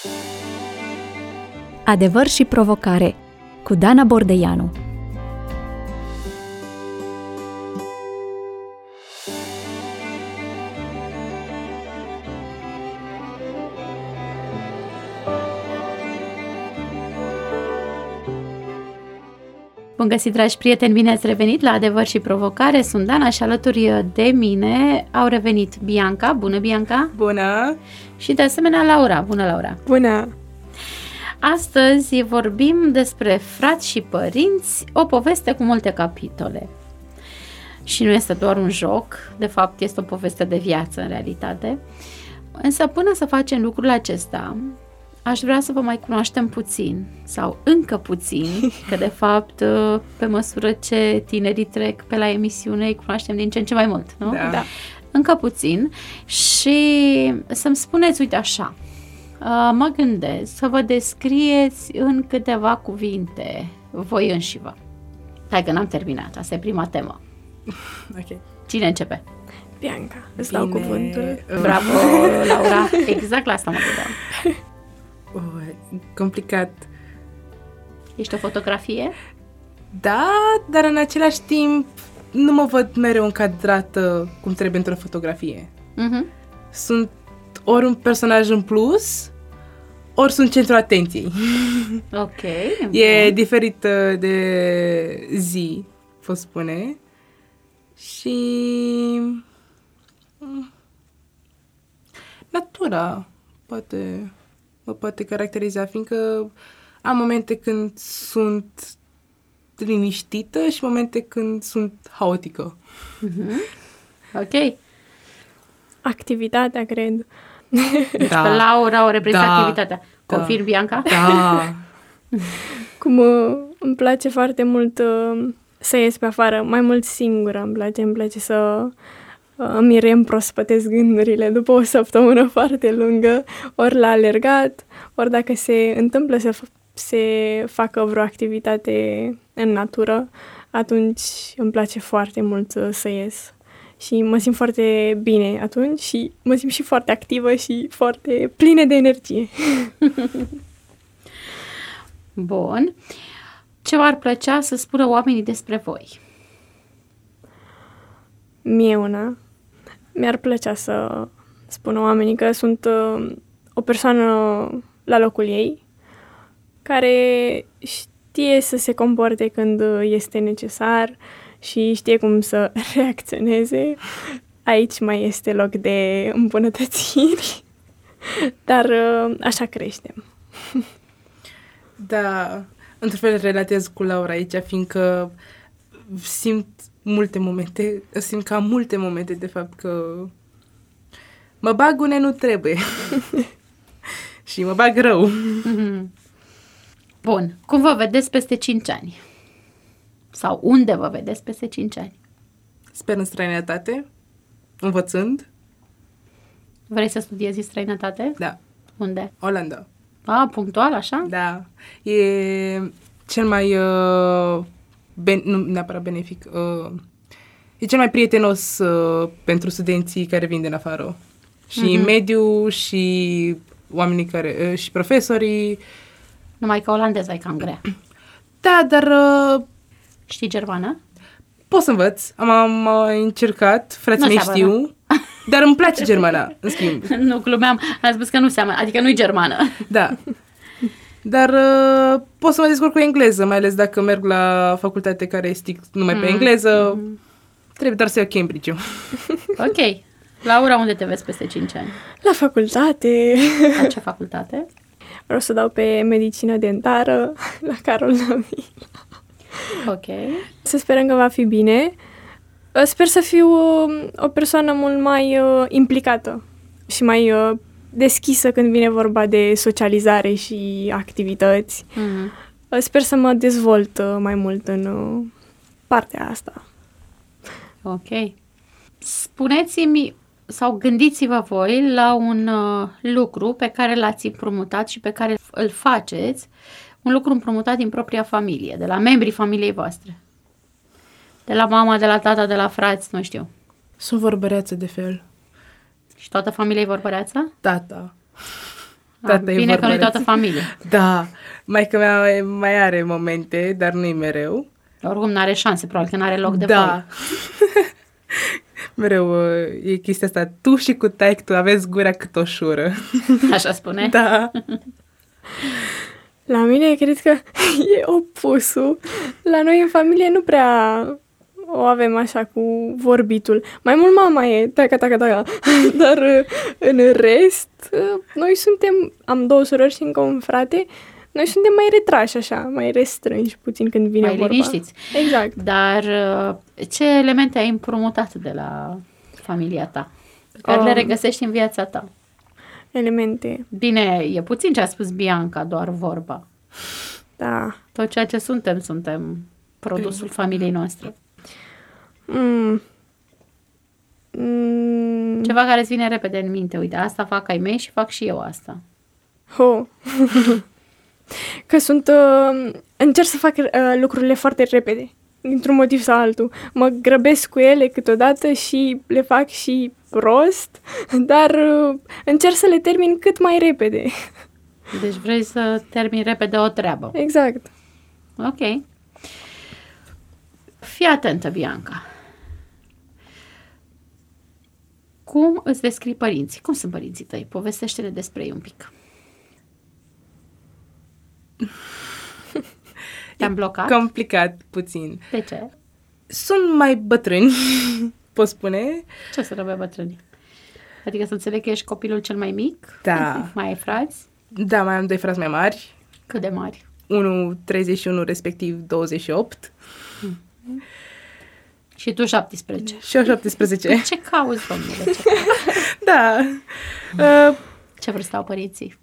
Adevăr și provocare cu Dana Bordeianu. Bun găsit, dragi prieteni, bine ați revenit la Adevăr și provocare. Sunt Dana și alături de mine au revenit Bianca. Bună, Bianca! Bună! Și de asemenea Laura. Bună, Laura! Bună! Astăzi vorbim despre frați și părinți, o poveste cu multe capitole. Și nu este doar un joc, de fapt este o poveste de viață în realitate. Însă până să facem lucrul acesta, aș vrea să vă mai cunoaștem puțin, sau încă puțin, că de fapt pe măsură ce tinerii trec pe la emisiune îi cunoaștem din ce în ce mai mult, nu? Da. Încă puțin și să-mi spuneți, uite așa, mă gândesc să vă descrieți în câteva cuvinte voi înși vă. Hai că n-am terminat, asta e prima temă. Ok. Cine începe? Bianca, îți dau cuvântul. Bravo, Laura, exact la asta mă gândeam. Complicat. Ești o fotografie? Da, dar în același timp nu mă văd mereu încadrată cum trebuie într-o fotografie. Sunt ori un personaj în plus, ori sunt centrul atenției. Ok. E diferită de zi, pot spune. Și natura mă poate caracteriza, fiindcă am momente când sunt liniștită și momente când sunt haotică. Ok. Activitatea, cred. Da. Pe Laura o reprezintă activitatea. Confirm, Bianca? Da. Cum îmi place foarte mult să ies pe afară, mai mult singură îmi place să îmi reîmprospătez gândurile după o săptămână foarte lungă, ori la alergat, ori dacă se întâmplă să se facă vreo activitate în natură, atunci îmi place foarte mult să ies. Și mă simt foarte bine atunci și mă simt și foarte activă și foarte plină de energie. Bun. Ce v-ar plăcea să spună oamenii despre voi? Mie mi-ar plăcea să spună oamenii că sunt o persoană la locul ei, care știe să se comporte când este necesar și știe cum să reacționeze. Aici mai este loc de îmbunătățiri, dar așa creștem. Da, într-un fel relatez cu Laura aici, fiindcă simt că am multe momente de fapt că mă bag unde nu trebuie și mă bag rău. Bun, cum vă vedeți peste 5 ani? Sau unde vă vedeți peste 5 ani? Sper în străinătate, învățând. Vrei să studiezi în străinătate? Da. Unde? Olanda. Punctual, așa? Da. E cel mai, nu neapărat benefic, e cel mai prietenos pentru studenții care vin din afară. Și mediul, și oamenii care, și profesorii. Numai că olandeza e cam grea. Da, dar știi germană? pot să învăț. Am încercat, frații mei știu, dar îmi place germana, în schimb. Nu, glumeam, am spus că nu seamănă, adică nu-i germană. Da. Dar pot să mă descurc cu engleză, mai ales dacă merg la facultate care este numai pe engleză. Trebuie doar să iau Cambridge-ul. Ok. Laura, unde te vezi peste 5 ani? La facultate. La ce facultate? Vreau să dau pe medicină dentară la Carol Năvin. Ok. Să sperăm că va fi bine. Sper să fiu o persoană mult mai implicată și mai deschisă când vine vorba de socializare și activități. Sper să mă dezvolt mai mult în partea asta. Ok. Spuneți-mi sau gândiți-vă voi la un lucru pe care l-ați împrumutat și pe care îl faceți, un lucru împrumutat din propria familie, de la membrii familiei voastre. De la mama, de la tata, de la frați, nu știu. Sunt vorbăreață de fel. Și toată familia e vorbăreață? Tata. Tata e Bine că nu-i vorbăreț. toată familia. Da, maică mea mai are momente, dar nu-i mereu. Oricum n-are șanse, probabil că n-are loc de Da. Mereu e chestia asta, tu și cu taic-tu aveți gura cât o șură. foi. Așa spune? Da. La mine cred că e opusul. La noi în familie nu prea o avem așa cu vorbitul. Mai mult mama e taca. Dar în rest, noi suntem, am 2 surori și încă un frate, noi suntem mai retrași așa, mai restrânși puțin când vine Mai vorba. liniștiți. Exact. Dar ce elemente ai împrumutat de la familia ta? Pe care le regăsești în viața ta? Elemente, Bine, e puțin ce a spus Bianca, doar vorba. da. Tot ceea ce suntem produsul familiei noastre. Ceva care îți vine repede în minte. Uite, asta fac ai mei și fac și eu asta. Că încerc să fac lucrurile foarte repede, dintr-un motiv sau altul. Mă grăbesc cu ele câteodată și le fac și prost, dar încerc să le termin cât mai repede. Deci vrei să termini repede o treabă. Exact. Ok. Fii atentă, Bianca. Cum îți descrii părinții? Cum sunt părinții tăi? Povestește-ne despre ei un pic. Te-am blocat? Complicat puțin. De ce? Sunt mai bătrâni, pot spune. Ce să răbăie bătrâni? Adică să înțeleg că ești copilul cel mai mic? Da. Mai ai frați? Da, mai am 2 frați mai mari. Cât de mari? Unul 31, respectiv 28. Și tu 17. Și eu 17. Ce cauți, domnule? Da. Ce vârstă au părinții?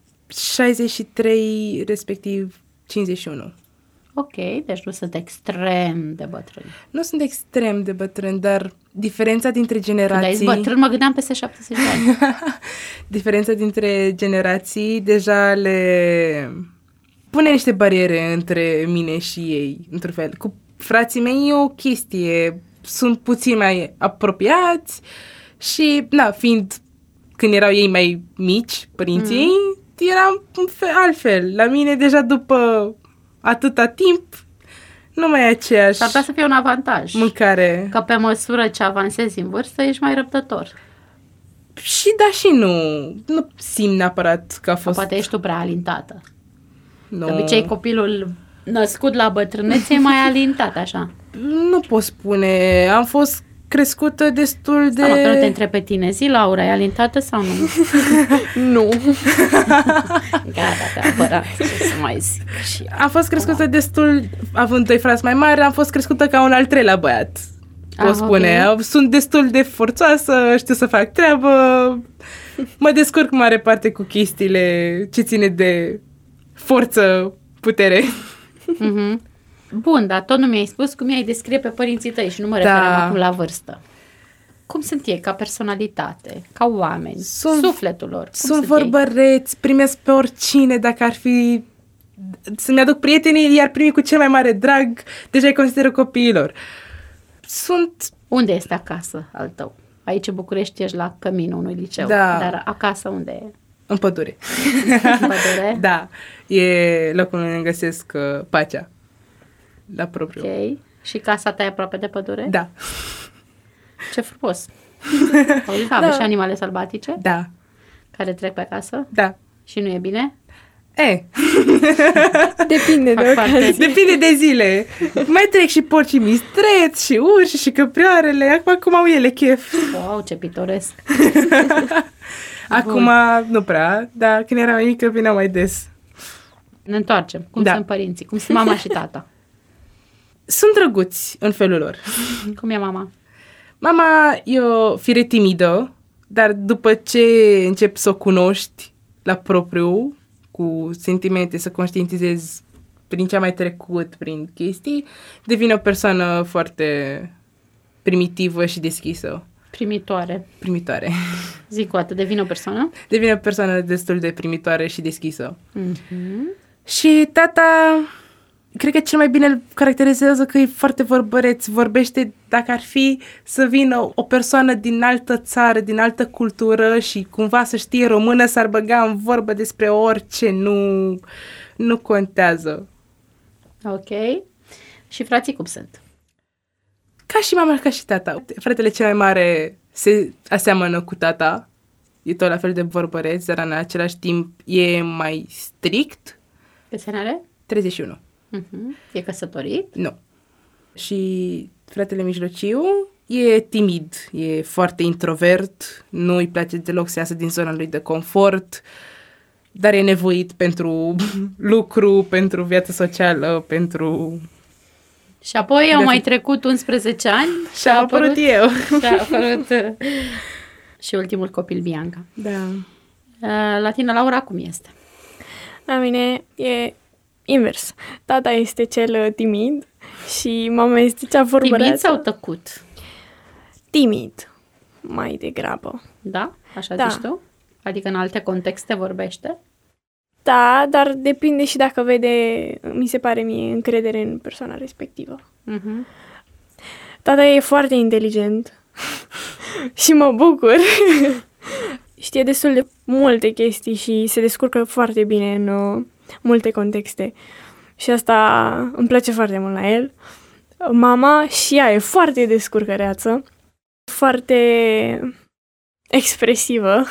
63, respectiv 51. Ok, deci nu sunt extrem de bătrâni. Nu sunt extrem de bătrâni, dar diferența dintre Când ai zis generații... bătrân, mă gândeam peste 70 de ani. Diferența dintre generații deja le pune niște bariere între mine și ei, într-un fel. Cu frații mei e o chestie, sunt puțin mai apropiați și, fiind când erau ei mai mici, părinții, eram altfel. La mine, deja după atâta timp, nu mai e aceeași S-ar putea să fie un avantaj. mâncare. Că pe măsură ce avansezi în vârstă, ești mai răbdător. Și da și nu. Nu simt neapărat că a fost... Poate ești tu prea alintată. Nu. De obicei, copilul născut la bătrânețe e mai alintat, așa. Nu pot spune. Am fost crescută destul de... Sau că nu te întreb pe tine. Zi, Laura, e alintată sau nu? Nu. Gata, te-a apărat. Ce să mai zic și eu. Am fost crescută destul... Având 2 frați mai mari, am fost crescută ca un al 3-lea băiat. Pot spune. ok. Sunt destul de forțoasă, știu să fac treabă. Mă descurc mare parte cu chestiile ce ține de forță, putere. Mhm. Bun, dar tot nu mi-ai spus cum i-ai descrie pe părinții tăi și nu mă referam acum la vârstă. Cum sunt ei ca personalitate, ca oameni, sufletul lor? Cum Sunt ei? vorbăreți, primesc pe oricine, dacă ar fi să-mi aduc prietenii, i-ar primi cu cel mai mare drag, deja îi consideră copiilor. Sunt... Unde este acasă al tău? Aici în București ești la căminul unui liceu, Da. dar acasă unde e? în pădure. În pădure? Da, e locul unde îmi găsesc pacea. La propriu. Ok. Și casa ta e aproape de pădure? Da, Ce frumos! Auzi, aveți și animale sălbatice da, care trec pe acasă da. și nu e bine? Depinde de Fac parte. ocazie. Depinde de zile. Mai trec și porcii mistreți, și urși, și căprioarele. Acum au ele chef. Wow, ce pitoresc! Acum nu prea, dar când eram mică vineau mai des. Ne întoarcem. Cum Da. sunt părinții? Cum sunt mama și tata? Sunt drăguți în felul lor. Cum e mama? Mama e o fire timidă, dar după ce începi să o cunoști la propriu, cu sentimente, să conștientizezi prin ce a mai trecut, prin chestii, devine o persoană foarte primitivă și deschisă. Primitoare. Zic o dată, devine o persoană? Devine o persoană destul de primitoare și deschisă. Mhm. Și tata cred că cel mai bine îl caracterizează că e foarte vorbăreț. Vorbește, dacă ar fi să vină o persoană din altă țară, din altă cultură și cumva să știe română, s-ar băga în vorbă despre orice, nu contează. Ok. Și frații cum sunt? Ca și mama, ca și tata. Fratele cel mai mare se aseamănă cu tata. E tot la fel de vorbăreț, dar în același timp e mai strict. Câți ani are? 31. E căsătorit? Nu. Și fratele mijlociu e timid, e foarte introvert, nu îi place deloc să iasă din zona lui de confort, dar e nevoit pentru lucru, pentru viața socială, pentru... Și apoi au mai trecut 11 ani și a apărut eu. Și a apărut și ultimul copil, Bianca. Da. La tine, Laura, cum este? La mine e invers. Tata este cel timid și mama este cea vorbăreață. Timid sau tăcut? Timid, mai degrabă. Da? Așa Da. zici tu? Adică în alte contexte vorbește? Da, dar depinde și dacă vede, mi se pare mie, încredere în persoana respectivă. Tata e foarte inteligent și mă bucur. Știe destul de multe chestii și se descurcă foarte bine în multe contexte. Și asta îmi place foarte mult la el. Mama și ea e foarte descurcăreață, foarte expresivă.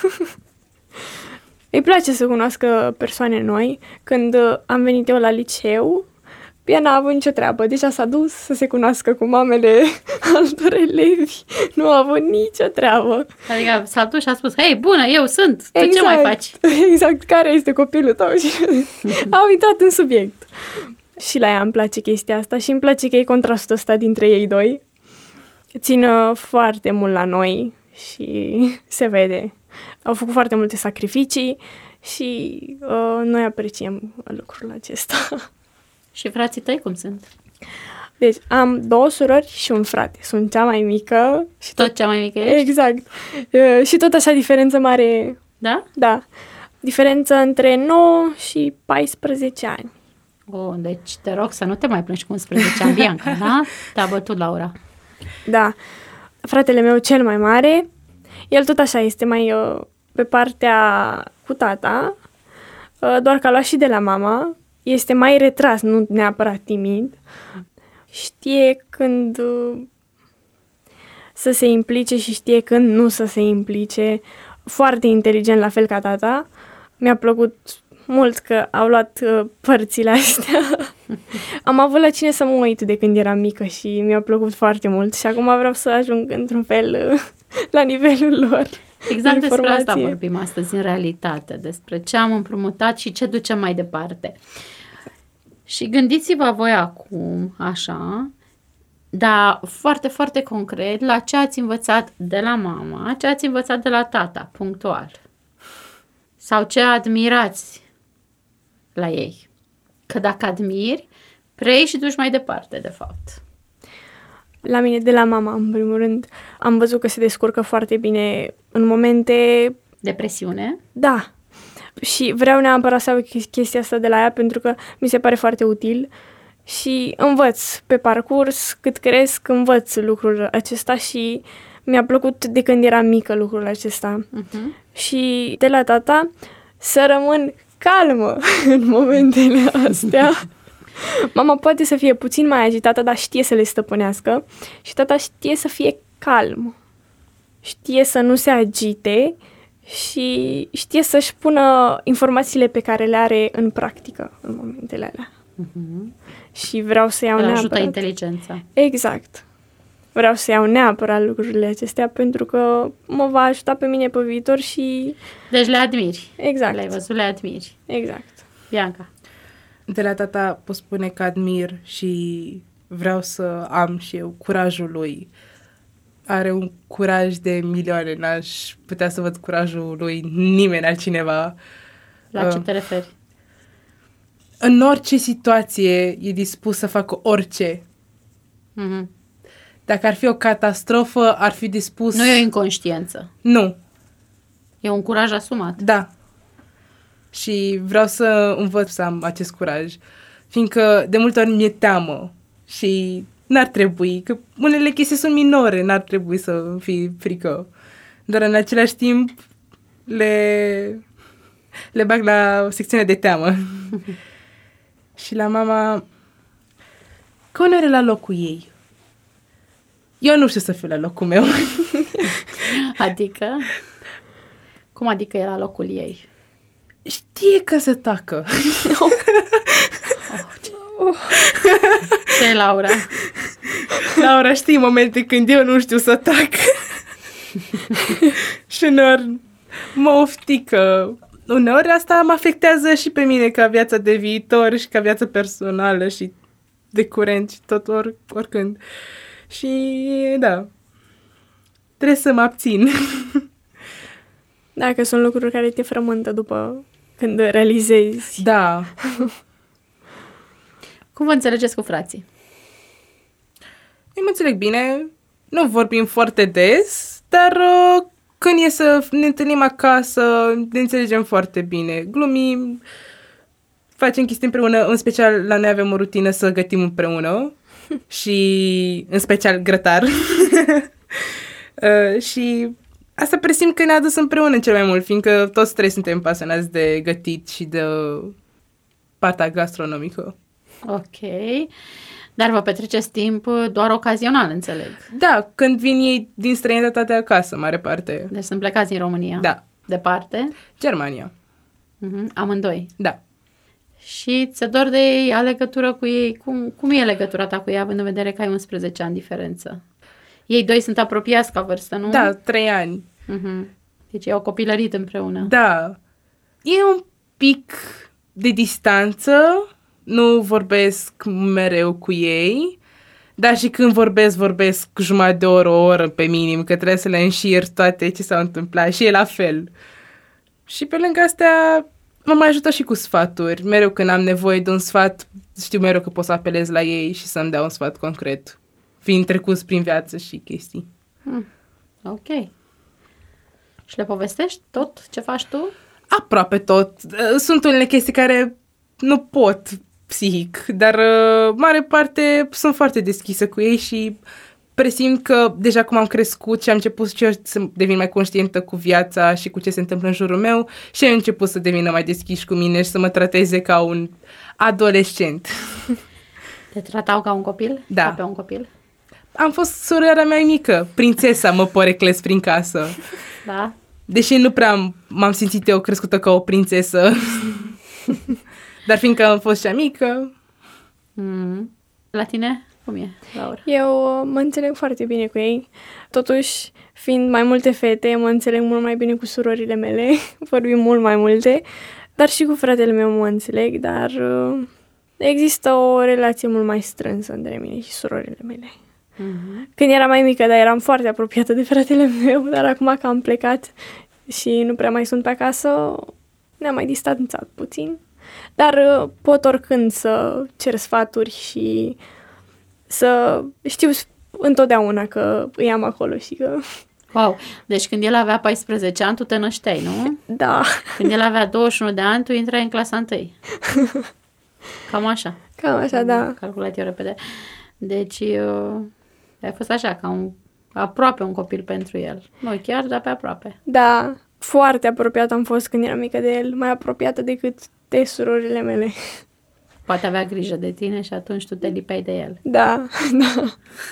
Îi place să cunoască persoane noi. Când am venit eu la liceu, ea n-a avut nicio treabă. Deja s-a dus să se cunoască cu mamele altor elevi. Nu a avut nicio treabă. Adică s-a dus și a spus, hei, bună, eu sunt, tu ce mai faci? Exact, care este copilul tău? Și au intrat în subiect. Și la ea îmi place chestia asta și îmi place că e contrastul ăsta dintre ei doi. Țin foarte mult la noi și se vede. Au făcut foarte multe sacrificii și noi apreciem lucrul acesta. Și frații tăi cum sunt? Deci am 2 surori și un frate. Sunt cea mai mică. Și tot cea mai mică ești? Exact. Și tot așa diferență mare. Da? Da. Diferență între 9 și 14 ani. Oh, deci te rog să nu te mai plângi cu 11 ani, Bianca, da? Te-a bătut Laura. Da. Fratele meu cel mai mare, el tot așa este mai pe partea cu tata, doar că a luat și de la mama, este mai retras, nu neapărat timid. Știe când să se implice și știe când nu să se implice. Foarte inteligent, la fel ca tata. Mi-a plăcut mult că au luat părțile astea. Am avut la cine să mă uit de când eram mică și mi-a plăcut foarte mult și acum vreau să ajung într-un fel la nivelul lor. Exact despre asta vorbim astăzi, în realitate, despre ce am împrumutat și ce ducem mai departe. Și gândiți-vă voi acum, așa, dar foarte, foarte concret, la ce ați învățat de la mama, ce ați învățat de la tata, punctual. Sau ce admirați la ei. Că dacă admiri, preiei și duci mai departe, de fapt. La mine, de la mama, în primul rând, am văzut că se descurcă foarte bine în momente... De presiune? Da. Și vreau neapărat să aud chestia asta de la ea pentru că mi se pare foarte util și învăț pe parcurs, cât cresc, învăț lucrul acesta și mi-a plăcut de când eram mică lucrul acesta. Și de la tata să rămân calmă în momentele astea. Mama poate să fie puțin mai agitată, dar știe să le stăpânească și tata știe să fie calm. Știe să nu se agite și știe să-și pună informațiile pe care le are în practică în momentele alea. Și vreau să iau neapărat... ajută inteligența. Exact. Vreau să iau neapărat lucrurile acestea pentru că mă va ajuta pe mine pe viitor și... Deci le admiri. Exact. Le-ai văzut, le admiri. Exact. Bianca. De la tata pot spune că admir și vreau să am și eu curajul lui. Are un curaj de milioane, n-aș putea să văd curajul lui nimeni altcineva. La ce te referi? În orice situație e dispus să facă orice. Dacă ar fi o catastrofă, ar fi dispus... Nu e o inconștiență. Nu. E un curaj asumat. Da. Și vreau să învăț să am acest curaj. Fiindcă de multe ori mi-e teamă și n-ar trebui, că unele chestii sunt minore, n-ar trebui să fie frică. Dar în același timp le bag la secțiunea de teamă. Și la mama, că uneori e la locul ei. Eu nu știu să fiu la locul meu. Adică? Cum adică e la locul ei? Știe că se tacă. Ce, Laura? Laura, știi momente când eu nu știu să tac. Și uneori mă oftică. Uneori asta mă afectează și pe mine ca viața de viitor și ca viața personală și de curent și tot oricând. Și da, trebuie să mă abțin. Dacă sunt lucruri care te frământă după când realizezi. Da. Cum vă înțelegeți cu frații? Eu mă înțeleg bine, nu vorbim foarte des, dar când e să ne întâlnim acasă, ne înțelegem foarte bine. Glumim, facem chestii împreună, în special la noi avem o rutină să gătim împreună și în special grătar. Și asta presimt că ne-a adus împreună cel mai mult, fiindcă toți trei suntem pasionați de gătit și de partea gastronomică. Ok. Dar vă petreceți timp doar ocazional, înțeleg. Da, când vin ei din străinătate acasă, mare parte. Deci sunt plecați din România. Da. Departe. Germania. Amândoi. Da. Și ți-e dor de ei, a legătură cu ei. Cum e legătura ta cu ei, având în vedere că ai 11 ani diferență? Ei doi sunt apropiați ca vârstă, nu? Da, 3 ani. Deci ei au copilărit împreună. Da. E un pic de distanță, nu vorbesc mereu cu ei, dar și când vorbesc jumătate de oră, o oră pe minim, că trebuie să le înșir toate ce s-au întâmplat și e la fel. Și pe lângă astea mă mai ajută și cu sfaturi. Mereu când am nevoie de un sfat, știu mereu că pot să apelez la ei și să-mi dea un sfat concret, fiind trecuți prin viață și chestii. Ok. Și le povestești tot ce faci tu? Aproape tot. Sunt unele chestii care nu pot psihic, dar mare parte sunt foarte deschisă cu ei și presimt că deja cum am crescut și am început și eu să devin mai conștientă cu viața și cu ce se întâmplă în jurul meu și au început să devină mai deschiși cu mine și să mă trateze ca un adolescent. Te tratau ca un copil? Da. Ca pe un copil? Am fost surioara mea mică, prințesa mă poreclesc prin casă. Da. Deși nu prea m-am simțit eu crescută ca o prințesă. Dar fiindcă am fost cea mică... La tine? Cum e, Laura? Eu mă înțeleg foarte bine cu ei. Totuși, fiind mai multe fete, mă înțeleg mult mai bine cu surorile mele. Vorbim mult mai multe. Dar și cu fratele meu mă înțeleg, dar există o relație mult mai strânsă între mine și surorile mele. Când eram mai mică, dar eram foarte apropiată de fratele meu, dar acum că am plecat și nu prea mai sunt pe acasă, ne-am mai distanțat puțin. Dar pot oricând să cer sfaturi și să știu întotdeauna că îi am acolo și că... Wow! Deci când el avea 14 ani, tu te nășteai, nu? Da. Când el avea 21 de ani, tu intrai în clasa 1. Cam așa. Cam așa, da. Calculat eu repede. Deci ai fost așa, ca aproape un copil pentru el. Nu chiar, dar pe aproape. Da, foarte apropiată am fost când eram mică de el, mai apropiată decât de surorile mele. Poate avea grijă de tine și atunci tu te lipeai de el. Da, da.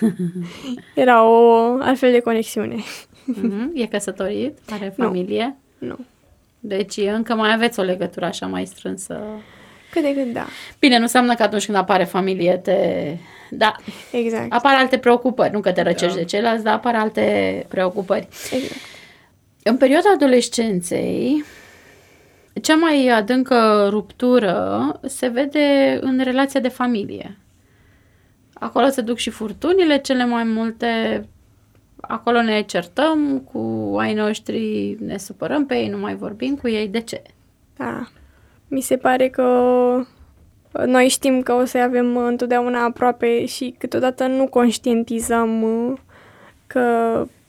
Era o altfel de conexiune. E căsătorit? Are familie? Nu. Deci încă mai aveți o legătură așa mai strânsă. Cât de cât, da. Bine, nu înseamnă că atunci când apare familie Da. Exact. Apar alte preocupări, nu că te răcești de ceilalți, dar apar alte preocupări. Exact. În perioada adolescenței, cea mai adâncă ruptură se vede în relația de familie. Acolo se duc și furtunile cele mai multe, acolo ne certăm cu ai noștri, ne supărăm pe ei, nu mai vorbim cu ei. De ce? Da. Mi se pare că noi știm că o să avem întotdeauna aproape și câteodată nu conștientizăm că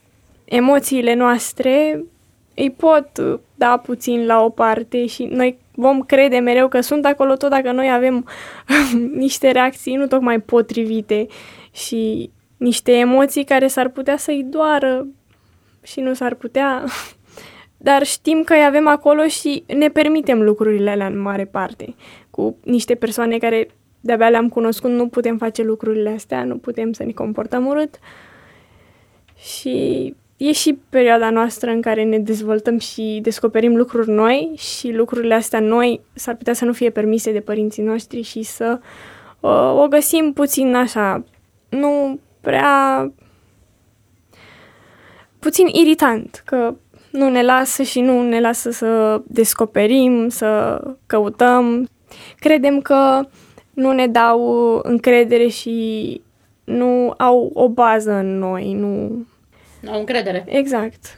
emoțiile noastre îi pot da puțin la o parte și noi vom crede mereu că sunt acolo, tot dacă noi avem niște reacții nu tocmai potrivite și niște emoții care s-ar putea să-i doară și nu s-ar putea, dar știm că îi avem acolo și ne permitem lucrurile alea în mare parte. Cu niște persoane care de-abia le-am cunoscut, nu putem face lucrurile astea, nu putem să ne comportăm urât. Și e și perioada noastră în care ne dezvoltăm și descoperim lucruri noi și lucrurile astea noi s-ar putea să nu fie permise de părinții noștri și să o găsim puțin așa, nu prea... puțin iritant, că nu ne lasă și nu ne lasă să descoperim, să căutăm. Credem că nu ne dau încredere și nu au o bază în noi, nu... Au încredere. Exact.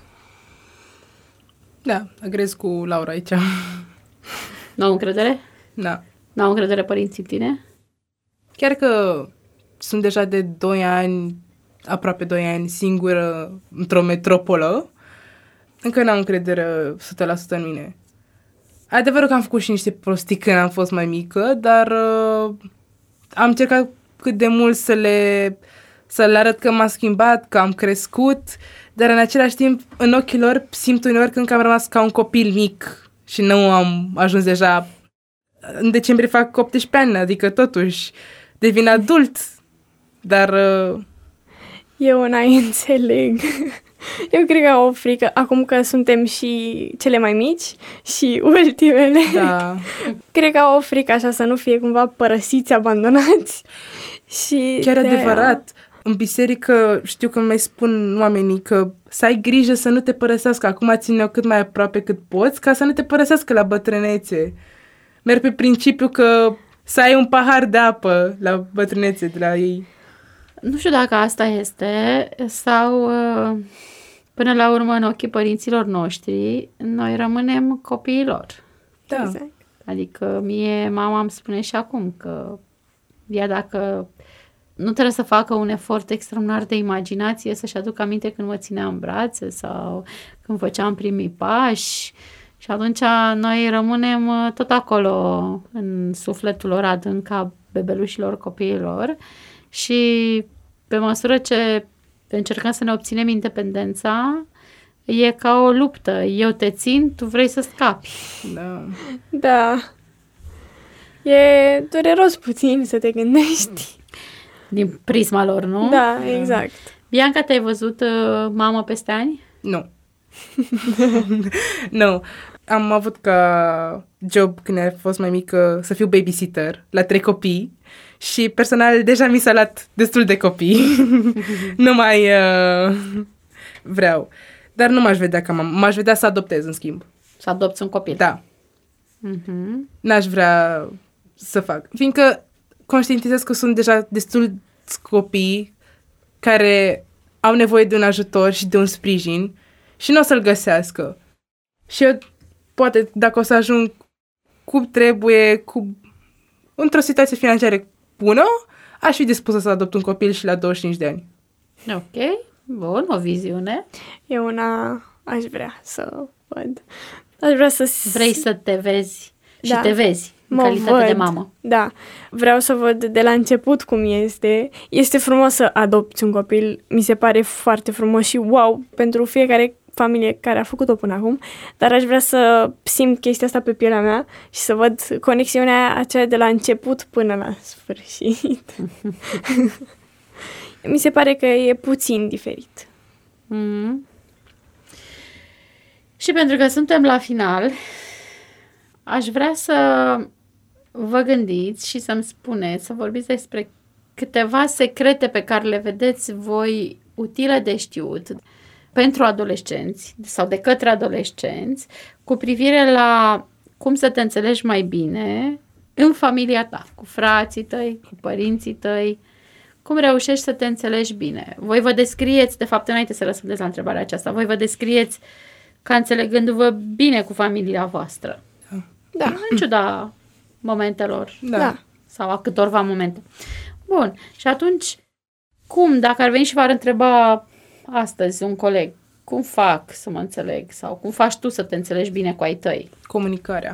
Da, agrez cu Laura aici. Nu au încredere? Da. Nu au încredere părinții în tine? Chiar că sunt deja de 2 ani, aproape 2 ani, singură într-o metropolă, încă n-am încredere 100% în mine. Adevărul că am făcut și niște prostii când am fost mai mică, dar am încercat cât de mult să le arăt că m-am schimbat, că am crescut, dar în același timp, în ochii lor, simt uneori că încă am rămas ca un copil mic și nu am ajuns deja... În decembrie fac 18 ani, adică totuși devin adult, dar... Eu n-ai înțeleg. Eu cred că au o frică, acum că suntem și cele mai mici și ultimele. Da. Cred că au o frică așa să nu fie cumva părăsiți, abandonați. Și chiar adevărat. În biserică știu că mai spun oamenii că să ai grijă să nu te părăsească. Acum ține-o cât mai aproape cât poți ca să nu te părăsească la bătrânețe. Merg pe principiu că să ai un pahar de apă la bătrânețe de la ei. Nu știu dacă asta este sau până la urmă în ochii părinților noștri noi rămânem copiilor. Da. Exact. Adică mie mama îmi spune și acum că ea dacă nu trebuie să facă un efort extraordinar de imaginație să-și aducă aminte când mă ținea în brațe sau când făceam primii pași și atunci noi rămânem tot acolo în sufletul lor adânc a bebelușilor copiilor și pe măsură ce încercăm să ne obținem independența, e ca o luptă. Eu te țin, tu vrei să scapi. Da. Da. E dureros puțin să te gândești. Din prisma lor, nu? Da, exact. Bianca, te-ai văzut mamă peste ani? Nu. Nu. Am avut ca job când am fost mai mică să fiu babysitter la 3 copii și personal deja mi s-a luat destul de copii. Nu mai vreau. Dar nu m-aș vedea ca mamă. M-aș vedea să adoptez, în schimb. Să adopți un copil. Da. Uh-huh. N-aș vrea să fac. Fiindcă conștientizez că sunt deja destul copii care au nevoie de un ajutor și de un sprijin și nu o să-l găsească. Și eu, poate, dacă o să ajung cum trebuie, într-o situație financiară bună, aș fi dispusă să adopt un copil și la 25 de ani. Ok, bun, o viziune. Eu aș vrea să văd. Aș vrea să... Vrei să te vezi și Da. te vezi în Mă calitate văd. de mamă. Da, vreau să văd de la început cum este. Este frumos să adopți un copil, mi se pare foarte frumos și wow pentru fiecare familie care a făcut-o până acum, dar aș vrea să simt chestia asta pe pielea mea și să văd conexiunea aceea de la început până la sfârșit. Mi se pare că e puțin diferit. Mm. Și pentru că suntem la final, aș vrea să vă gândiți și să-mi spuneți, să vorbiți despre câteva secrete pe care le vedeți voi utile de știut pentru adolescenți sau de către adolescenți cu privire la cum să te înțelegi mai bine în familia ta, cu frații tăi, cu părinții tăi, cum reușești să te înțelegi bine. Voi vă descrieți, de fapt, înainte să răspundeți la întrebarea aceasta, voi vă descrieți ca înțelegându-vă bine cu familia voastră. Da. În ciuda momentelor. Da. Sau a câtorva momente. Bun. Și atunci, cum, dacă ar veni și v-ar întreba astăzi un coleg, cum fac să mă înțeleg? Sau cum faci tu să te înțelegi bine cu ai tăi? Comunicarea.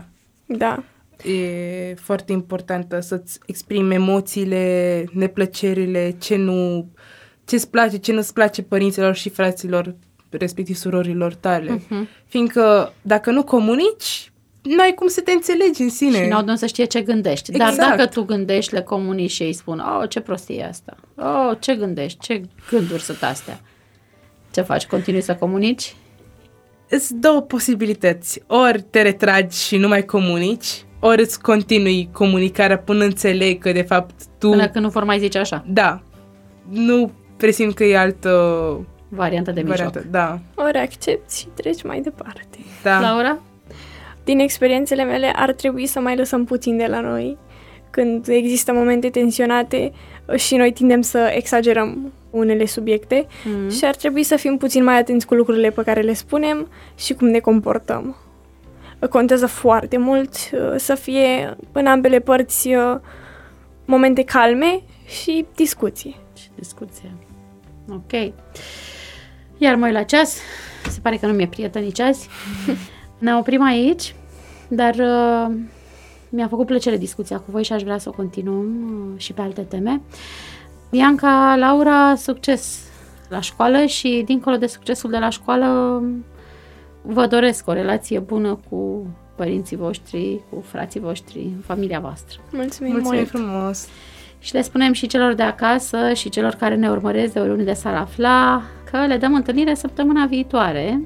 Da. E foarte importantă să-ți exprimi emoțiile, neplăcerile, ce-ți place, ce nu-ți place părinților și fraților, respectiv surorilor tale. Fiindcă dacă nu comunici, n-ai cum să te înțelegi în sine. Și n-au de unde să știe ce gândești. Exact. Dar dacă tu gândești, le comunici și îi spun, ce prostie e asta? Ce gândești? Ce gânduri sunt astea? Ce faci? Continui să comunici? Îți două posibilități. Ori te retragi și nu mai comunici, ori îți continui comunicarea până înțeleg că de fapt tu... Până când nu vor mai zice așa. Da. Nu presimt că e altă variantă de mijloc. Da. Ori accepti și treci mai departe. Da. Laura? Din experiențele mele ar trebui să mai lăsăm puțin de la noi. Când există momente tensionate și noi tindem să exagerăm unele subiecte și ar trebui să fim puțin mai atenți cu lucrurile pe care le spunem și cum ne comportăm. Contează foarte mult să fie în ambele părți momente calme și discuții. Și discuție. Ok. Iar mă uit la ceas. Se pare că nu mi-e prieten nici azi. Ne oprim aici, dar mi-a făcut plăcere discuția cu voi și aș vrea să o continuăm și pe alte teme. Bianca, Laura, succes la școală și dincolo de succesul de la școală vă doresc o relație bună cu părinții voștri, cu frații voștri, familia voastră. Mulțumim mult frumos! Și le spunem și celor de acasă și celor care ne urmăresc de oriunde s-ar afla că le dăm întâlnire săptămâna viitoare,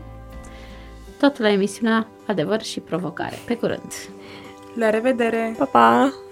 tot la emisiunea Adevăr și Provocare. Pe curând! La revedere! Pa, pa!